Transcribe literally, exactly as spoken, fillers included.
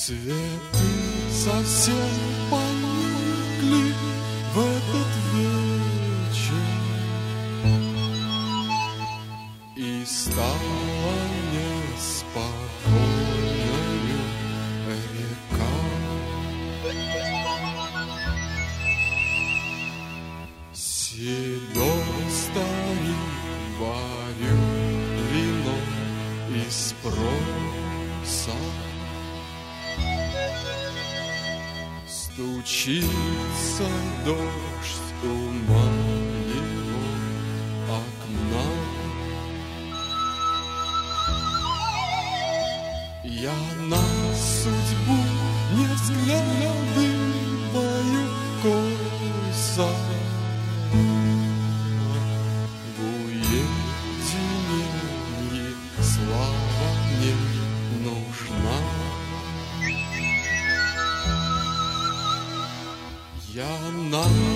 Цветы совсем поникли в этот вечер, и стала неспокойною река. Седой старик варю вино из проса. Стучится дождь у моего окна. Я на судьбу не взглядываю косо. В уединении слава не нужна. Я на